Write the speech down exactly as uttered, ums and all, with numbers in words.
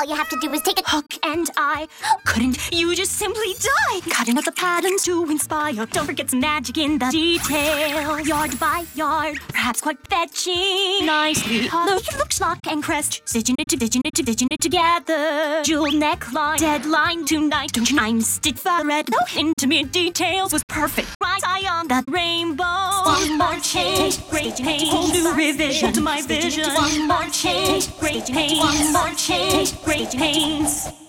All you have to do is take a Huck and I. Couldn't you just simply die? Cutting out the patterns to inspire. Don't forget some magic in the detail. Yard by yard, perhaps quite fetching. Nicely colored, look schlock and crest. Stitching it to stitching it to stitching it together. Jewel neckline, deadline tonight. Don't you mind stitch thread? No intimate details was perfect. Right eye on that rainbow. One more change, great pain. Whole new revision to my vision. One more change, great pain. One more change, great pains.